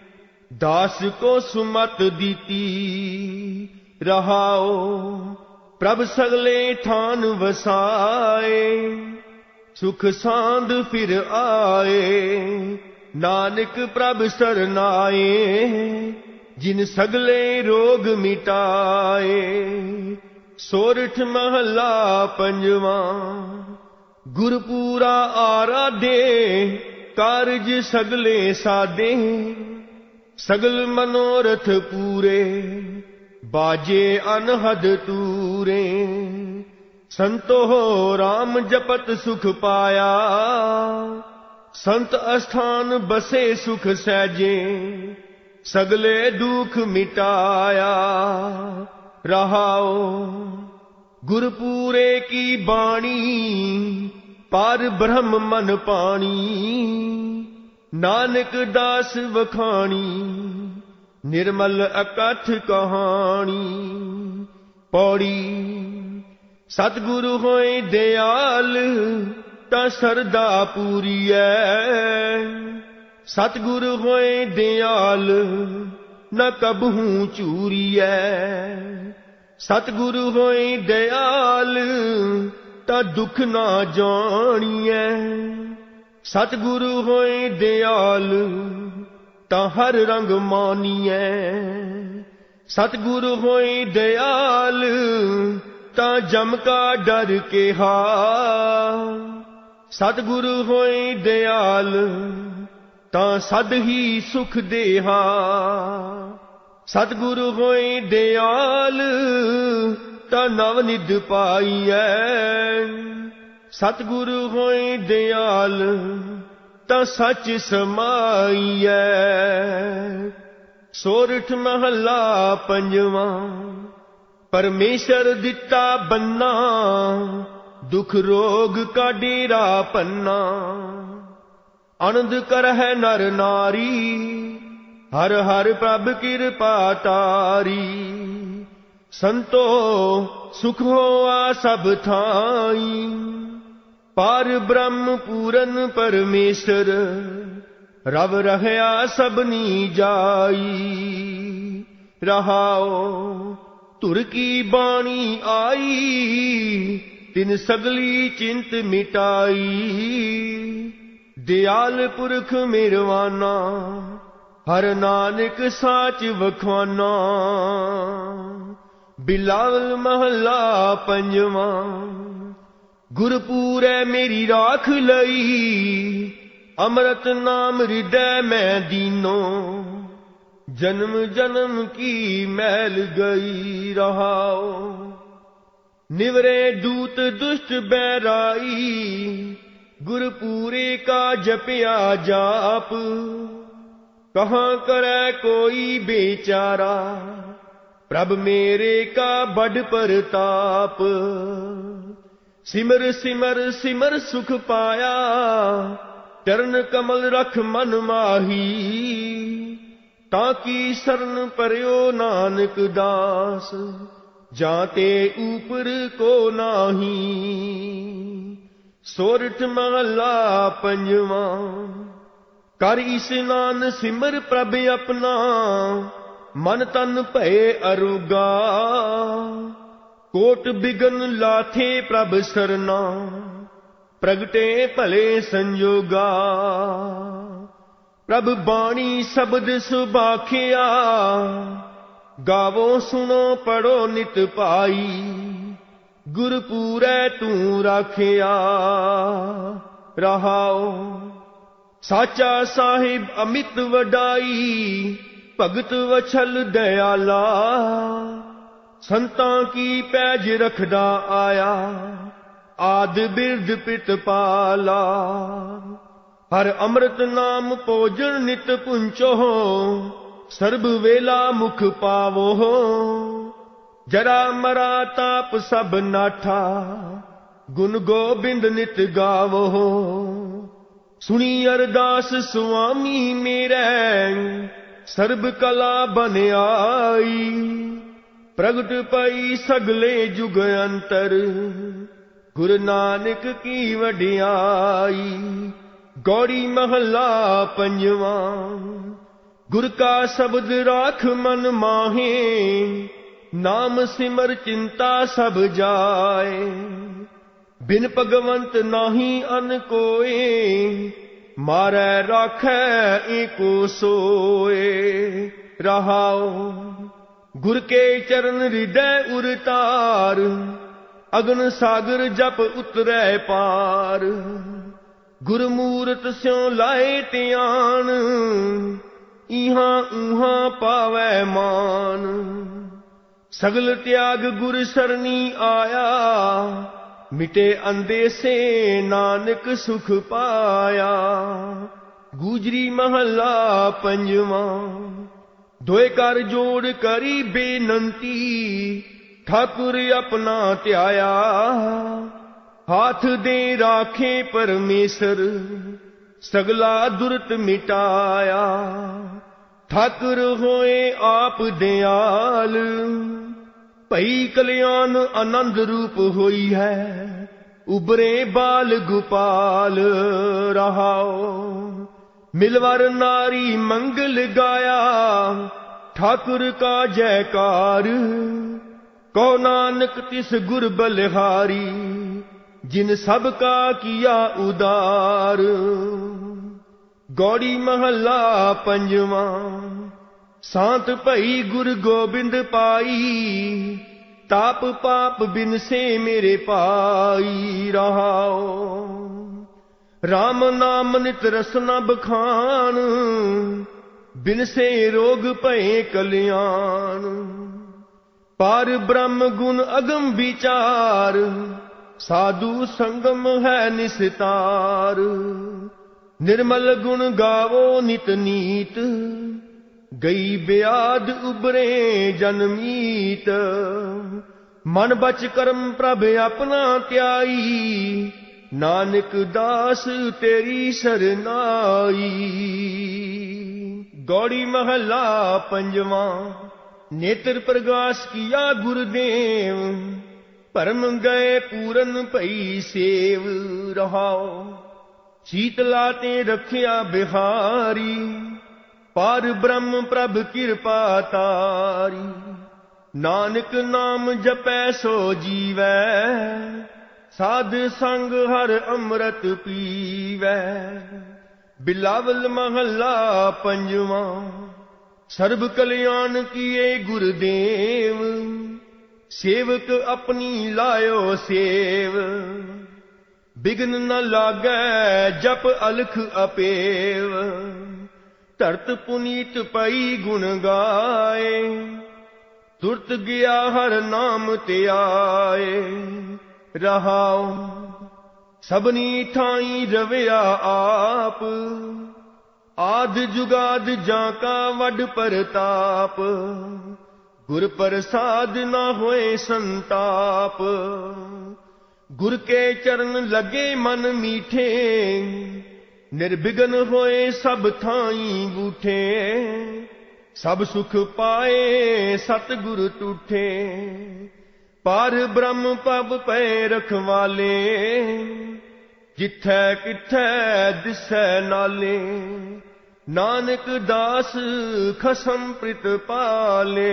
ਦਾਸ ਕੋ ਸੁਮਤ ਦੀਤੀ ਰਹਾਓ ਪ੍ਰਭ ਸਗਲੇ ਥਾਨ ਵਸਾਏ, ਸੁਖ ਸਾਂਦ ਫਿਰ ਆਏ। ਨਾਨਕ ਪ੍ਰਭ ਸਰਨਾਏ, ਜਿਨ ਸਗਲੇ ਰੋਗ ਮਿਟਾਏ। ਸੋਰਠ ਮਹਲਾ ਪੰਜਵਾਂ। ਗੁਰਪੂਰਾ ਆਰਾਧੇ, ਕਾਰਜ ਸਗਲੇ ਸਾਦੇ। ਸਗਲ ਮਨੋਰਥ ਪੂਰੇ, ਬਾਜੇ ਅਨਹਦ ਤੂਰੇ। ਸੰਤੋ ਰਾਮ ਜਪਤ ਸੁਖ ਪਾਇਆ, ਸੰਤ ਅਸਥਾਨ ਬਸੇ ਸੁਖ ਸਹਿਜੇ। ਸਗਲੇ ਦੁਖ ਮਿਟਾਇਆ ਰਹਾਓ। ਗੁਰਪੂਰੇ ਕੀ ਬਾਣੀ, ਪਰ ਬ੍ਰਹਮ ਮਨ ਪਾਣੀ। ਨਾਨਕ ਦਾਸ ਵਖਾਣੀ, ਨਿਰਮਲ ਅਕਥ ਕਹਾਣੀ। ਪੌੜੀ। ਸਤਿਗੁਰੂ ਹੋਏ ਦਿਆਲ, ਤਾਂ ਸਰਦਾ ਪੂਰੀਐ। ਸਤਿਗੁਰੂ ਹੋਏ ਦਿਆਲ, ਨ ਕਬਹੂ ਚੂਰੀਐ। ਸਤਿਗੁਰੂ ਹੋਏ ਦਿਆਲ, ਤਾਂ ਦੁਖ ਨਾ ਜਾਣੀਐ। ਸਤਿਗੁਰੂ ਹੋਏ ਦਿਆਲ, ਤਾਂ ਹਰ ਰੰਗ ਮਾਨੀਐ। ਸਤਿਗੁਰੂ ਹੋਏ ਦਿਆਲ, ਤਾਂ ਜਮ ਕਾ ਡਰ ਕੇਹਾ। ਸਤਿਗੁਰੂ ਹੋਏ ਦਿਆਲ, ਤਾਂ ਸਦ ਹੀ ਸੁਖ ਦੇਹਾ। ਸਤਿਗੁਰੂ ਹੋਏ ਦਿਆਲ, ਤਾਂ ਨਵ ਨਿਧ ਪਾਈਐ। ਸਤਿਗੁਰੂ ਹੋਏ ਦਿਆਲ, ਤਾਂ ਸੱਚ ਸਮਾਈਐ। ਸੋਰਠ ਮਹਲਾ ਪੰਜਵਾਂ। ਪਰਮੇਸ਼ਰ ਦਿੱਤਾ ਬੰਨਾ, ਦੁਖ ਰੋਗ ਕਾ ਡੇਰਾ ਪੰਨਾ। ਆਨੰਦ ਕਰਹਿ ਨਰ ਨਾਰੀ, ਹਰ ਹਰ ਪ੍ਰਭ ਕਿਰਪਾ ਤਾਰੀ। ਸੰਤੋ ਸੁਖ ਹੋਆ ਸਭ ਥਾਈ, ਪਰ ਬ੍ਰਹਮ ਪੂਰਨ ਪਰਮੇਸ਼ਰ। ਰਵ ਰਹਿਆ ਸਭਨੀ ਜਾਈ। ਰਹਾਓ। ਧੁਰ ਕੀ ਬਾਣੀ ਆਈ, ਤਿਨ ਸਗਲੀ ਚਿੰਤ ਮਿਟਾਈ। ਦਿਆਲ ਪੁਰਖ ਮਿਰਵਾਨਾ, ਹਰ ਨਾਨਕ ਸਾਚ ਵਖਵਾਨਾ। ਬਿਲਾਵਲ ਮਹਲਾ ਪੰਜਵਾਂ। ਗੁਰਪੂਰੈ ਮੇਰੀ ਰਾਖ ਲਈ, ਅੰਮ੍ਰਿਤ ਨਾਮ ਹਿਰਦੈ ਮੈਂ ਦੀਨੋ। ਜਨਮ ਜਨਮ ਕੀ ਮੈਲ ਗਈ। ਰਹਾਓ। ਨਿਵਰੇ ਦੂਤ ਦੁਸ਼ਟ ਬੈਰਾਈ, ਗੁਰਪੂਰੇ ਕਾ ਜਪਿਆ ਜਾਪ। ਕਹਾਂ ਕਰੈ ਕੋਈ ਬੇਚਾਰਾ, ਪ੍ਰਭ ਮੇਰੇ ਕਾ ਬੜ ਪ੍ਰਤਾਪ। ਸਿਮਰ ਸਿਮਰ ਸਿਮਰ ਸੁਖ ਪਾਇਆ, ਚਰਨ ਕਮਲ ਰਖ ਮਨ ਮਾਹੀ। ਤਾਂ ਕੀ ਸਰਨ ਪਰਿਓ ਨਾਨਕ ਦਾਸ, ਜਾਂ ਤੇ ਊਪਰ ਕੋ ਨਾਹੀ। ਸੋਰਠ ਮਹਲਾ ਪੰਜਵਾਂ। ਕਰ ਇਸਨਾਨ ਸਿਮਰ ਪ੍ਰਭ ਆਪਣਾ, ਮਨ ਤਨ ਭਏ ਅਰੁਗਾ। ਕੋਟ ਬਿਗਨ ਲਾਥੇ ਪ੍ਰਭ ਸਰਨਾ, ਪ੍ਰਗਟੇ ਭਲੇ ਸੰਜੋਗਾ। ਪ੍ਰਭ ਬਾਣੀ ਸ਼ਬਦ ਸੁਭਾਖਿਆ, ਗਾਵੋ ਸੁਣੋ ਪੜੋ ਨਿਤ ਭਾਈ। ਗੁਰਪੂਰੈ ਤੂੰ ਰਾਖਿਆ। ਰਹਾਓ। ਸਾਚਾ ਸਾਹਿਬ ਅਮਿਤ ਵਡਾਈ, ਭਗਤ ਵਛਲ ਦਇਆਲਾ। ਸੰਤਾਂ ਕੀ ਪੈਜ ਰਖਦਾ ਆਇਆ, ਆਦ ਬਿਰਧ ਪਿਤਪਾਲਾ। ਹਰ ਅੰਮ੍ਰਿਤ ਨਾਮ ਭੋਜਨ ਨਿਤ ਪੁੰਚੋ, ਸਰਬ ਵੇਲਾ ਮੁਖ ਪਾਵੋ। ਜਰਾ ਮਰਾ ਤਾਪ ਸਭ ਨਾਠਾ, ਗੁਣ ਗੋਬਿੰਦ ਨਿਤ ਗਾਵੋ। ਸੁਣੀ ਅਰਦਾਸ ਸੁਆਮੀ ਮੇਰੇ, ਸਰਬ ਕਲਾ ਬਨ ਆਈ। ਪ੍ਰਗਟ ਪਈ ਸਗਲੇ ਜੁਗ ਅੰਤਰ, ਗੁਰੂ ਨਾਨਕ ਕੀ ਵਡਿਆਈ। ਗੌੜੀ ਮਹਲਾ ਪੰਜਵਾਂ। ਗੁਰ ਕਾ ਸ਼ਬਦ ਰਾਖ ਮਨ ਮਾਹੇ, ਨਾਮ ਸਿਮਰ ਚਿੰਤਾ ਸਭ ਜਾਏ, ਬਿਨ ਭਗਵੰਤ ਨਾਹੀ ਅਨ ਕੋਏ, ਮਾਰੈ ਰਾਖੈ ਏਕੋ ਸੋਏ। ਰਹਾਉ ਗੁਰ ਕੇ ਚਰਨ ਹਿਰਦੈ ਉਰਤਾਰ, ਅਗਨ ਸਾਗਰ ਜਪ ਉਤਰੈ ਪਾਰ। ਗੁਰਮੂਰਤ ਸਿਉ ਲਾਏ ਧਿਆਨ, ਇਹਾਂ ਊਹਾਂ ਪਾਵੈ ਮਾਨ। ਸਗਲ ਤਿਆਗ ਗੁਰ ਸਰਨੀ ਆਇਆ, ਮਿਟੇ ਅੰਦੇਸੇ ਨਾਨਕ ਸੁਖ ਪਾਇਆ। ਗੂਜਰੀ ਮਹੱਲਾ ਪੰਜਵਾਂ। ਦੋਇ ਕਰ ਜੋੜ ਕਰੀ ਬੇਨੰਤੀ, ਠਾਕੁਰ ਆਪਣਾ ਧਿਆਇਆ। ਹਾਥ ਦੇ ਰਾਖੇ ਪਰਮੇਸ਼ਰ, ਸਗਲਾ ਦੁਰਤ ਮਿਟਾਇਆ। ਠਾਕੁਰ ਹੋਏ ਆਪ ਦਿਆਲ, ਭਈ ਕਲਿਆਣ ਆਨੰਦ ਰੂਪ ਹੋਈ ਹੈ। ਉਬਰੇ ਬਾਲ ਗੋਪਾਲ ਰਹਾਓ, ਮਿਲਵਰ ਨਾਰੀ ਮੰਗਲ ਗਾਇਆ। ਠਾਕੁਰ ਕਾ ਜੈਕਾਰ, ਕੋ ਨਾਨਕ ਤਿਸ ਗੁਰ ਬਲਿਹਾਰੀ। ਜਿਨ ਸਭ ਕਾ ਕੀਆ ਉਦਾਰ। ਗੌੜੀ ਮਹੱਲਾ ਪੰਜਵਾਂ। ਸਾਤ ਭਈ ਗੁਰ ਗੋਬਿੰਦ ਪਾਈ, ਤਾਪ ਪਾਪ ਬਿਨਸੇ ਮੇਰੇ ਭਾਈ। ਰਹਾਓ ਰਾਮ ਨਾਮ ਨਿਤ ਰਸਨਾ ਬਖਾਨ, ਬਿਨਸੇ ਰੋਗ ਭਏ ਕਲਿਆਣ। ਪਰ ਬ੍ਰਹਮ ਗੁਣ ਅਗਮ ਵਿਚਾਰ, ਸਾਧੂ ਸੰਗਮ ਹੈ ਨਿਸਤਾਰ। ਨਿਰਮਲ ਗੁਣ ਗਾਵੋ ਨਿਤ ਨੀਤ, ਗਈ ਬਿਆਦ ਉਬਰੇ ਜਨਮੀਤ। ਮਨ ਬਚ ਕਰਮ ਪ੍ਰਭ ਆਪਣਾ ਧਿਆਈ, ਨਾਨਕ ਦਾਸ ਤੇਰੀ ਸਰਨਾਈ। ਗੌੜੀ ਮਹੱਲਾ ਪੰਜਵਾਂ। ਨੇਤਰ ਪ੍ਰਗਾਸ ਕੀਆ ਗੁਰਦੇਵ, ਭਰਮ ਗਏ ਪੂਰਨ ਭਈ ਸੇਵ। ਰਹਾਓ ਸੀਤਲਾ ਤੇ ਰਖਿਆ ਬਿਹਾਰੀ, ਪਰ ਬ੍ਰਹਮ ਪ੍ਰਭ ਕਿਰਪਾ ਤਾਰੀ। ਨਾਨਕ ਨਾਮ ਜਪੈ ਸੋ ਜੀਵੈ, ਸਾਧ ਸੰਗ ਹਰ ਅੰਮ੍ਰਿਤ ਪੀਵੈ। ਬਿਲਾਵਲ ਮਹੱਲਾ ਪੰਜਵਾਂ। ਸਰਬ ਕਲਿਆਣ ਕੀਏ ਗੁਰਦੇਵ, ਸੇਵਕ ਆਪਣੀ ਲਾਇਓ ਸੇਵ। ਬਿਗਨ ਨ ਲਾਗੈ ਜਪ ਅਲਖ ਅਪੇਵ, ਧਰਤ ਪੁਨੀਤ ਪਈ ਗੁਣ ਗਾਏ। ਤੁਰਤ ਗਿਆ ਹਰ ਨਾਮ ਧਿਆਏ। ਰਹਾਉ ਸਭਨੀ ਥਾਈ ਰਵਿਆ ਆਪ, ਆਦ ਜੁਗਾਦ ਜਾਂ ਕਾ ਵੱਡ ਪ੍ਰਤਾਪ। ਗੁਰ ਪ੍ਰਸਾਦ ਨਾ ਹੋਏ ਸੰਤਾਪ, ਗੁਰ ਕੇ ਚਰਨ ਲੱਗੇ ਮਨ ਮੀਠੇ। ਨਿਰਬਿਘਨ ਹੋਏ ਸਭ ਥਾਈ ਬੂਠੇ, ਸਭ ਸੁਖ ਪਾਏ ਸਤਿਗੁਰ ਟੂਠੇ। ਪਰ ਬ੍ਰਹਮ ਪਬ ਪੈ ਰਖਵਾਲੇ, ਜਿੱਥੈ ਕਿਥੈ ਦਿਸੈ ਨਾਲੇ। ਨਾਨਕ ਦਾਸ ਖਸਮ ਪ੍ਰਿਤ ਪਾਲੇ।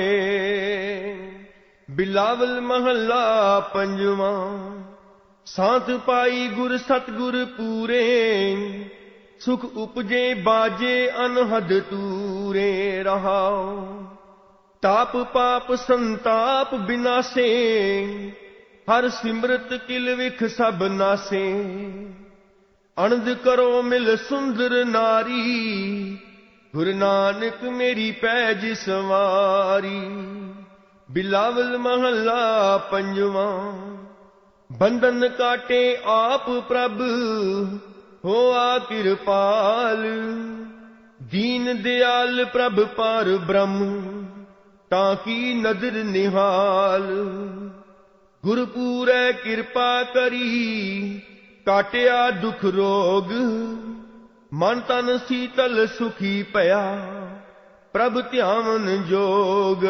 ਬਿਲਾਵਲ ਮਹੱਲਾ ਪੰਜਵਾਂ। ਸਾਥ ਪਾਈ ਗੁਰ ਸਤਿਗੁਰ ਪੂਰੇ, ਸੁਖ ਉਪਜੇ ਬਾਜੇ ਅਨਹਦ ਤੂਰੇ। ਰਹਾਉ ਤਾਪ ਪਾਪ ਸੰਤਾਪ ਬਿਨਾਸੇ, ਹਰ ਸਿਮਰਤ ਕਿਲ ਵਿਖ ਸਭ ਨਾਸੇ। ਅਨੰਦ ਕਰੋ ਮਿਲ ਸੁੰਦਰ ਨਾਰੀ, ਗੁਰੂ ਨਾਨਕ ਮੇਰੀ ਪੈਜ ਸਵਾਰੀ। ਬਿਲਾਵਲ ਮਹੱਲਾ ਪੰਜਵਾਂ। ਬੰਧਨ ਕਾਟੇ ਆਪ ਪ੍ਰਭ, ਹੋਆ ਕਿਰਪਾਲ। ਦੀਨ ਦਿਆਲ ਪ੍ਰਭ ਪਰ ਬ੍ਰਹਮ, ਤਾਂ ਕੀ ਨਦਰ ਨਿਹਾਲ। ਗੁਰਪੂਰੈ ਕਿਰਪਾ ਕਰੀ, ਕਾਟਿਆ ਦੁਖ ਰੋਗ। ਮਨ ਤਨ ਸੀਤਲ ਸੁਖੀ ਭਇਆ, ਪ੍ਰਭ ਧਿਆਵਨ ਜੋਗ।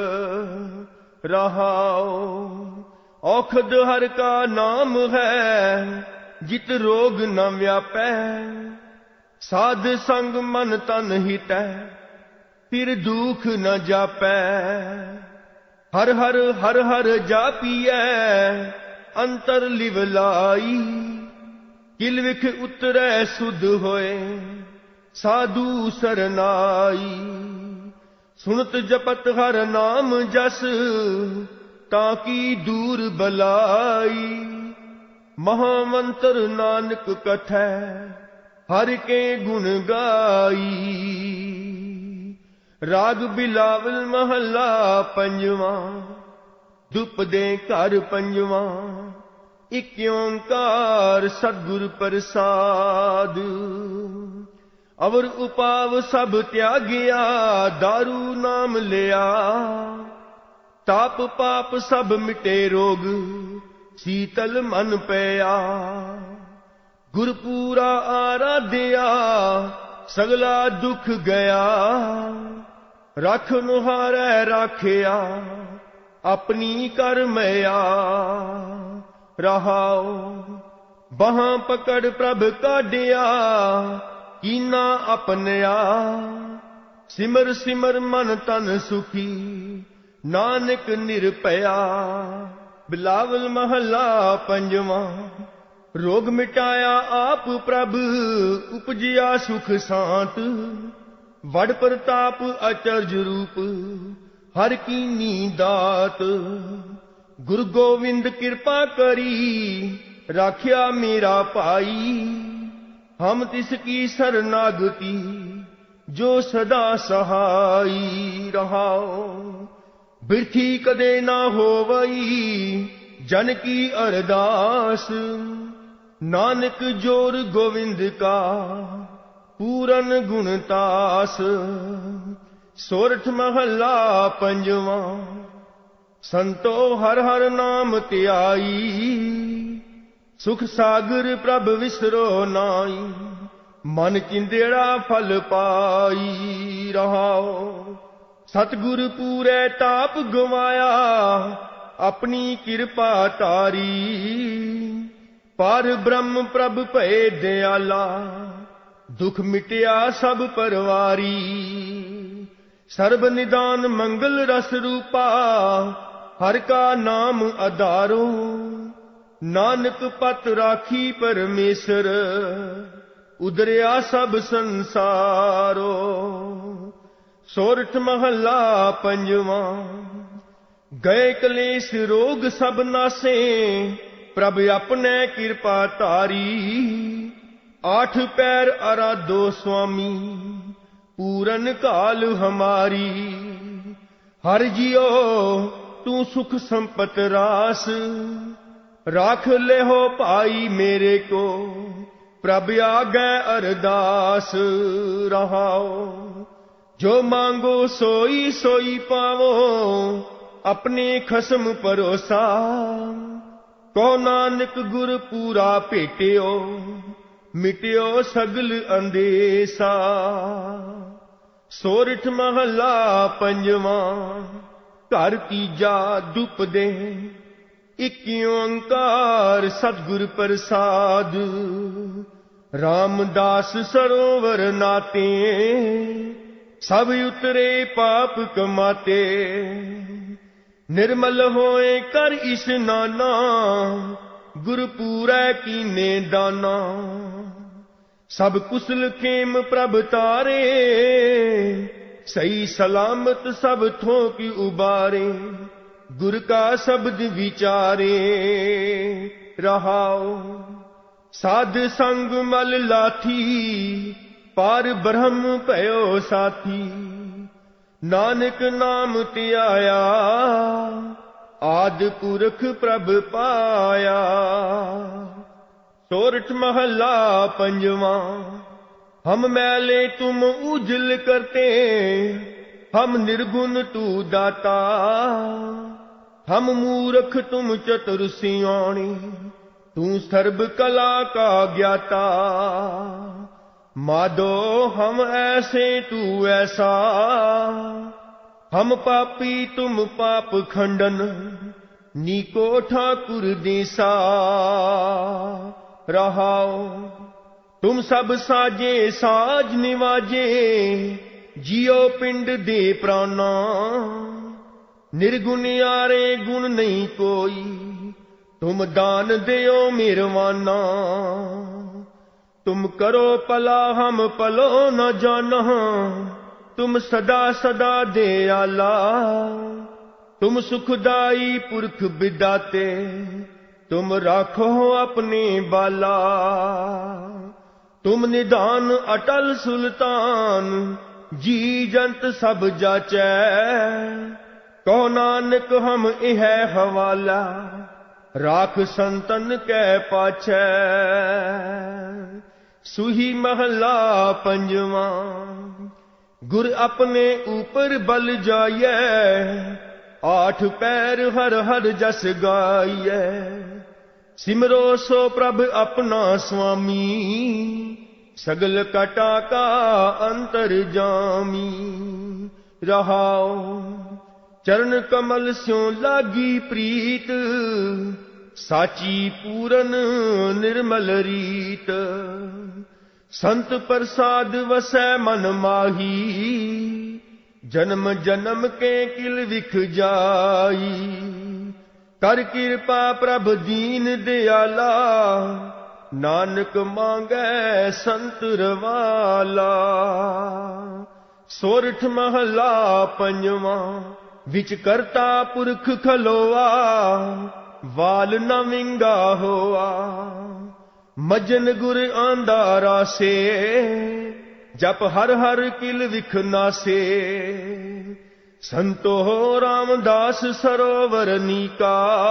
ਰਹਾਉ ਔਖਦ ਹਰ ਕਾ ਨਾਮ ਹੈ, ਜਿਤ ਰੋਗ ਨ ਵਿਆਪੈ। ਸਾਧ ਸੰਗ ਮਨ ਤਨ ਹਿਤੈ, ਫਿਰ ਦੁਖ ਨ ਜਾਪੈ। ਹਰ ਹਰ ਹਰ ਹਰ ਜਾਪੀਐ ਅੰਤਰ ਲਿਵ ਲਾਈ। ਕਿਲ ਵਿਖ ਉਤਰੈ ਸੁਧ ਹੋਏ ਸਾਧੂ ਸਰਨਾਈ। ਸੁਨਤ ਜਪਤ ਹਰ ਨਾਮ ਜਸ ਤਾਂ ਕੀ ਦੂਰ ਬਲਾਈ। ਮਹਾਮੰਤਰ ਨਾਨਕ ਕਥੈ ਹਰਿ ਕੇ ਗੁਣ ਗਾਈ। ਰਾਗ ਬਿਲਾਵਲ ਮਹੱਲਾ ਪੰਜਵਾਂ। ਦੁਪ ਦੇ ਘਰ ਪੰਜਵਾਂ। ਇਕ ਓੰਕਾਰ ਸਤਿਗੁਰ ਪ੍ਰਸਾਦ। ਅਵਰ ਉਪਾਵ ਸਭ ਤਿਆਗਿਆ ਦਾਰੂ ਨਾਮ ਲਿਆ। ਤਾਪ ਪਾਪ ਸਭ ਮਿਟੇ ਰੋਗ ਸੀਤਲ ਮਨ ਪਿਆ। ਗੁਰ ਪੂਰਾ ਆਰਾਧਿਆ ਸਗਲਾ ਦੁਖ ਗਿਆ। ਰਖ ਨੁਹਾਰੈ ਰਾਖਿਆ ਆਪਣੀ ਕਰ ਮਿਆ। ਰਹਾਉ ਬਾਹਾਂ ਪਕੜ ਪ੍ਰਭ ਕਾਢਿਆ ਕੀਨਾ ਆਪਣਿਆ। ਸਿਮਰ ਸਿਮਰ ਮਨ ਤਨ ਸੁਖੀ ਨਾਨਕ ਨਿਰਭਇਆ। ਬਿਲਾਵਲ ਮਹੱਲਾ ਪੰਜਵਾਂ। ਰੋਗ ਮਿਟਾਇਆ ਆਪ ਪ੍ਰਭ ਉਪਜਿਆ ਸੁਖ ਸਾਂਤ। ਵਡ ਪ੍ਰਤਾਪ ਅਚਰਜ ਰੂਪ ਹਰ ਕੀਨੀ ਦਾਤ। ਗੁਰੂ ਗੋਵਿੰਦ ਕਿਰਪਾ ਕਰੀ ਰਾਖਿਆ ਮੇਰਾ ਭਾਈ। ਹਮ ਤਿਸ ਕੀ ਸਰਨਾਗਤੀ ਜੋ ਸਦਾ ਸਹਾਈ। ਰਹਾਉ ਬਿਰਥੀ ਕਦੇ ਨਾ ਹੋਵਈ ਜਨ ਕੀ ਅਰਦਾਸ। ਨਾਨਕ ਜੋਰ ਗੋਵਿੰਦ ਕਾ ਪੂਰਨ ਗੁਣਤਾਸ। ਸੋਰਠ ਮਹੱਲਾ ਪੰਜਵਾਂ। ਸੰਤੋ ਹਰ ਹਰ ਨਾਮ ਧਿਆਈ। ਸੁਖ ਸਾਗਰ ਪ੍ਰਭ ਵਿਸਰੋ ਨਾਈ। ਮਨ ਚਿੰਦੇੜਾ ਫਲ ਪਾਈ। ਰਹਾਉ ਸਤਿਗੁਰ ਪੂਰੇ ਤਾਪ ਗਵਾਇਆ ਆਪਣੀ ਕਿਰਪਾ ਤਾਰੀ। ਪਰ ਬ੍ਰਹਮ ਪ੍ਰਭ ਭਏ ਦਿਆਲਾ ਦੁਖ ਮਿਟਿਆ ਸਭ ਪਰਵਾਰੀ। ਸਰਬ ਨਿਦਾਨ ਮੰਗਲ ਰਸ ਰੂਪਾ ਹਰ ਕਾ ਨਾਮ ਆਧਾਰੋ। ਨਾਨਕ ਪਤ ਰਾਖੀ ਪਰਮੇਸ਼ਰ ਉਦਰਿਆ ਸਭ ਸੰਸਾਰੋ। ਸੋਰਠ ਮਹੱਲਾ ਪੰਜਵਾਂ। ਗਏ ਕਲੇਸ਼ ਰੋਗ ਸਭ ਨਾਸੇ ਪ੍ਰਭ ਆਪਣੇ ਕਿਰਪਾ ਤਾਰੀ। ਆਠ ਪੈਰ ਅਰਾਧੋ ਸੁਆਮੀ ਪੂਰਨ ਕਾਲ ਹਮਾਰੀ। ਹਰ ਜਿਉ ਤੂੰ ਸੁਖ ਸੰਪਤ ਰਾਸ ਰਾਖ ਲਿਹੋ ਭਾਈ ਮੇਰੇ ਕੋ। ਪ੍ਰਭ ਆਗੈ ਅਰਦਾਸ। ਰਹਾਉ ਜੋ ਮੰਗੋ ਸੋਈ ਸੋਈ ਪਾਵੋ ਆਪਣੇ ਖਸਮ ਪਰੋਸਾ। ਕੋ ਨਾਨਕ ਗੁਰ ਪੂਰਾ ਭੇਟਿਓ ਮਿਟਿਓ ਸਗਲ ਅੰਦੇਸਾ। ਸੋਰਠ ਮਹੱਲਾ ਪੰਜਵਾਂ। ਘਰ ਤੀਜਾ ਦੁਪ ਦੇ ਇਕ ਓੰਕਾਰ ਸਤਿਗੁਰ ਪ੍ਰਸਾਦ। ਰਾਮਦਾਸ ਸਰੋਵਰ ਨਾਤੇ ਸਭ ਉਤਰੇ ਪਾਪ ਕਮਾਤੇ। ਨਿਰਮਲ ਹੋਏ ਕਰ ਇਸ਼ਨਾਨਾ ਗੁਰ ਪੂਰੈ ਕੀਨੇ ਦਾਨਾ। ਸਭ ਕੁਸਲ ਖੇਮ ਪ੍ਰਭ ਤਾਰੇ ਸਹੀ ਸਲਾਮਤ ਸਭ ਥੋਂ ਕੀ ਉਬਾਰੇ। ਗੁਰ ਕਾ ਸ਼ਬਦ ਵਿਚਾਰੇ। ਰਹਾਉ ਸਾਧ ਸੰਗ ਮਲ ਲਾਥੀ ਪਾਰ ਬ੍ਰਹਮ ਭਇਓ ਸਾਥੀ। ਨਾਨਕ ਨਾਮ ਧਿਆਇਆ ਆਦਿ ਪੁਰਖ ਪ੍ਰਭ ਪਾਇਆ। ਸੋਰਠ ਮਹੱਲਾ ਪੰਜਵਾਂ। ਹਮ ਮੈਲੇ ਤੁਮ ਉਜਲ ਕਰਤੇ ਹਮ ਨਿਰਗੁਣ ਤੂ ਦਾਤਾ। ਹਮ ਮੂਰਖ ਤੁਮ ਚਤੁਰ ਸਿਆਣੇ ਤੂੰ ਸਰਬ ਕਲਾ ਕਾ ਗਿਆਤਾ। माधो हम ऐसे तू ऐसा, हम पापी तुम पाप खंडन, नीको ठाकुर देसा। रहाओ तुम सब साजे साज निवाजे, जियो पिंड दे प्राणा, निर्गुणियारे गुण नहीं कोई, तुम दान दियो मेहरबाना। तुम करो पला हम पलो न जाना, तुम सदा सदा दयाला। तुम सुखदाई पुरख विदाते, तुम राखो अपने बाला। तुम निधान अटल सुल्तान, जी जंत सब जाचै। कहो नानक हम इह हवाला, राख संतन कै पाछै। सूही महला पंजवा, गुर अपने ऊपर बल जाइए। आठ पैर हर हर जस गाइए। सिमरो सो प्रभ अपना स्वामी, सगल कटा का अंतर जामी। रहाओ चरण कमल स्यों लागी प्रीत, साची पूरन निर्मल रीत। संत प्रसाद वसै मन माही, जन्म जन्म के किल विख जाई। कर कृपा प्रभ दीन दयाला, नानक मांगै संत रवाला। सोरठ महला पंजवा, विच करता पुरख खलोआ। वाल न विंगा होआ, मजन गुर आंदा रासे। जप हर हर किल विख नासे। संतो रामदास सरोवर नीका,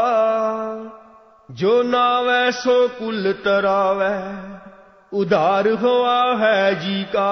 जो नावै सो कुल तरावै। उधार हुआ है जी का।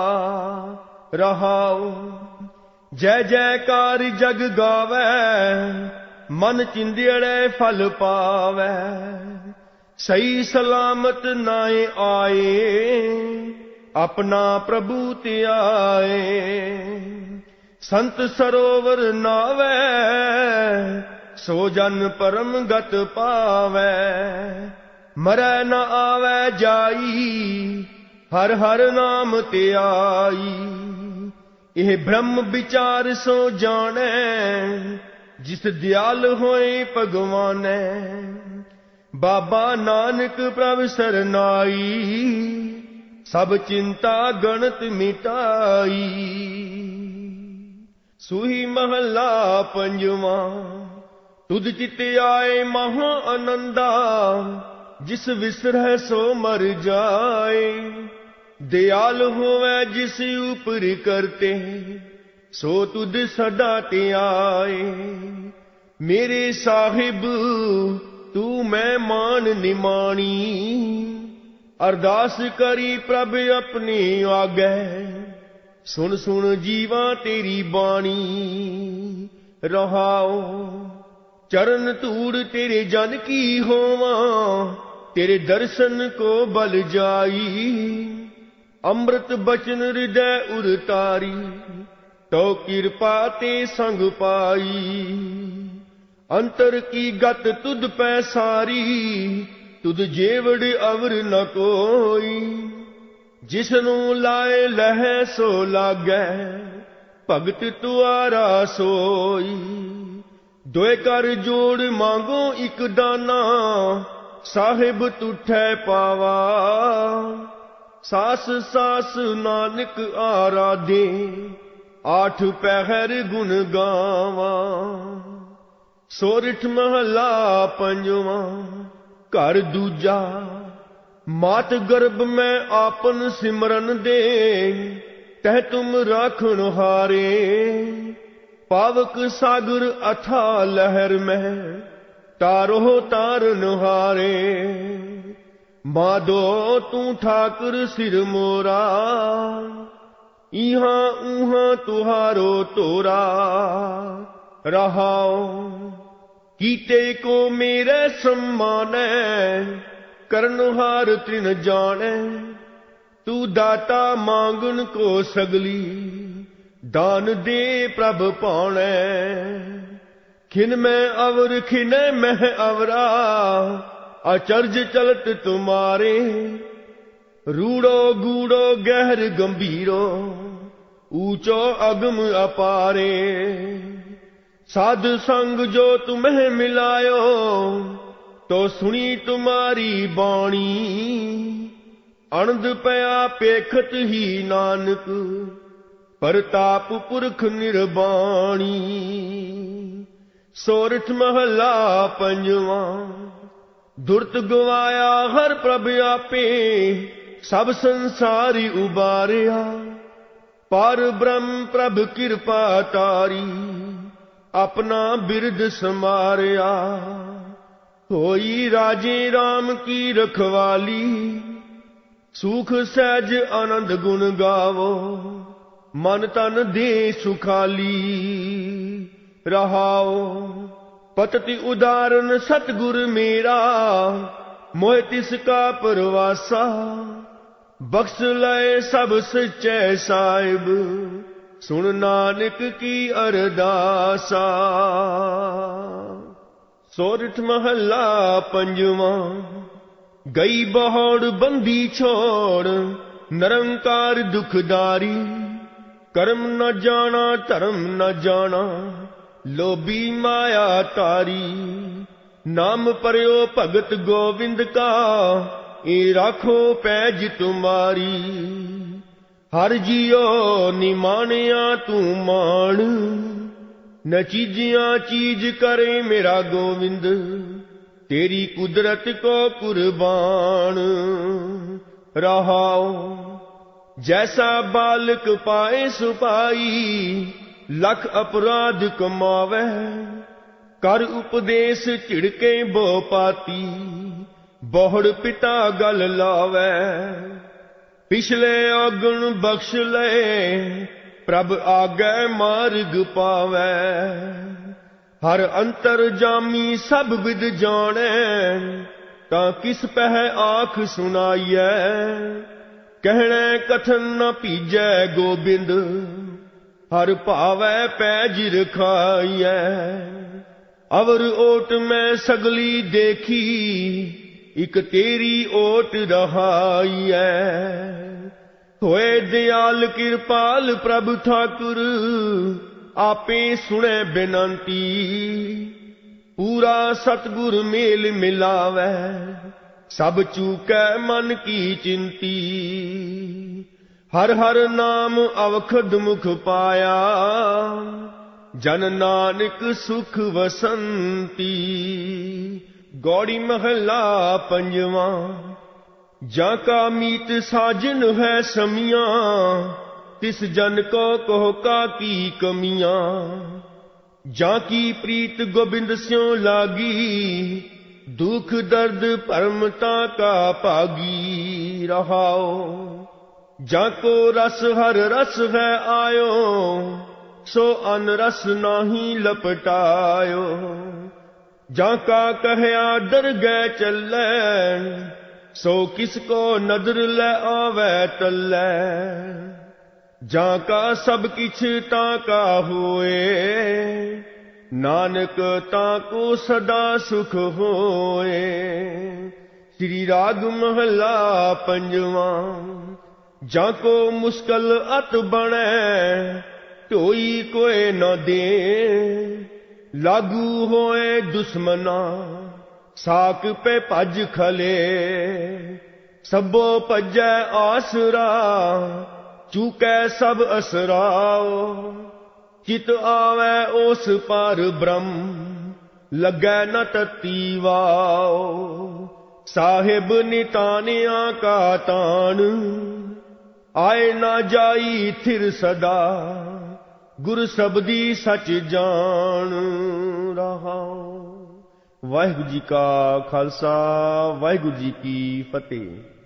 रहाओ जय जयकार जग गावै, मन चिंदियड़े फल पावै। सही सलामत नाए आए, अपना प्रभु त्याए। संत सरोवर नावै, सो जन परम गत पावै। मरै न आवै जाई, हर हर नाम त्याई। यह ब्रह्म विचार सो जाने, जिस दयाल होए भगवानै। बाबा नानक प्रभ सरनाई, सब चिंता गणत मिटाई। सूही महला पंजवा, तुद चित आए महा आनंदा। जिस विसरह सो मर जाए, दयाल होवे जिस ऊपर करते। सो तुद सदा त्याए। मेरे साहिब तू मैं मान निमानी। अरदास करी प्रभ अपने आगे, सुन सुन जीवा तेरी बाणी। रहाओ चरण धूड़ तेरे जन की होवा, तेरे दर्शन को बल जाई। अमृत बचन हृदय उरतारी, तो कृपा ते संग पाई। अंतर की गत तुद पै सारी, तुद जेवड़ अवर न कोई। जिसनू लाए लह सो लागै, भगत तुआरा सोई। दोए कर जोड़ मांगो इक दाना, साहिब तुठै पावा। सास सास नानक आराधे, आठ पहर गुण गावा। सोरठ महला पंजवा, घर दूजा। मात गर्भ में आपन सिमरन दे, तह तुम राखण हारे। पावक सागर अथा लहर में, तारो तारन हारे। माधो तू ठाकुर सिर मोरा, इहां उहां तुहारो तोरा। रहाओ कीते को मेरे सम्मानै, करनहार तृण जाने। तू दाता मांगन को सगली, दान दे प्रभ पाणै। खिन में अवर खिन मह अवरा, अचर्ज चलत तुम्हारे। रूड़ो गूड़ो गहर गंभीरो, ऊंचो अगम अपारे। साध संग जो तुम्हें मिलायो, तो सुनी तुम्हारी बाणी। अणद पया पेखत ही नानक, परताप पुरख निर्बाणी। सोरठ महला पंजवा। दुरत गवाया हर प्रभ आपे, सब संसारी उबारिया। पर ब्रह्म प्रभ कृपा तारी, अपना बिरद समारिया। होई राजे राम की रखवाली, सुख सहज आनंद गुण गावो। मन तन दे सुखाली, रहाओ। पतति उदाहरण सतगुर मेरा, मोह तिसका परवासा। बख्श लय सब सच्चे साहिब, सुन नानक की अरदासा। सोरठ महला पंजवा। गई बहौड़ बंदी छोड़, निरंकार दुखदारी। कर्म न जाना धर्म न जाना, लोभी माया तारी। नाम परयो भगत गोविंद का, ए राखो पैज तुम्हारी। हर जियो निमानिया तू मान, न चीजिया चीज करे मेरा गोविंद। तेरी कुदरत को कुर्बान, रहाओ। जैसा बालक पाए सुपाई, लख अपराध कमावे। कर उपदेश चिड़के बो पाती, बहुड़ पिता गल लावे। पिछले अगुण बख्श ले, प्रभ आगे मार्ग पावे। हर अंतर जामी सब विद जाने, ता किस पह आख सुनाइए। कहने कथन न पीजै गोबिंद, हर भावै पैज रखाइए। अवर ओट में सगली देखी, इक तेरी ओट रहाइए। होए दयाल कृपाल प्रभु ठाकुर, आपे सुने बेनंती। पूरा सतगुर मेल मिलावे, सब चूकै मन की चिंती। हर हर नाम अवखद मुख पाया, जन नानक सुख वसंती। गौड़ी महला पंजवा। जाका मीत साजन है समिया, तिस जन को कहो का की कमियां। जाकी प्रीत गोबिंद स्यों लागी, दुख दर्द परमता का पागी। रहाओ। जाको रस हर रस है आयो, सो अन रस नाही लपटायो। जाका कहया दरगह चलै, सो किसको नदर ले आवे तल्लै। जाका सब किछ ताका होए, नानक ताको सदा सुख होए। श्री राग महला पंजवा। जाको मुश्किल अत बने, ढोई कोई न दे। लागू होए दुश्मना, साक पे भज खले। सबो भजै आसरा, चूकै सब असराओ। चित आवे ओस पर ब्रह्म, लगै न तती वाओ। साहिब नितानिया का तान, आए ना जाई थिर सदा। गुर सबदी सच जान। रहाओ। वाहिगुरु जी का खालसा, वाहिगुरु जी की फतेह।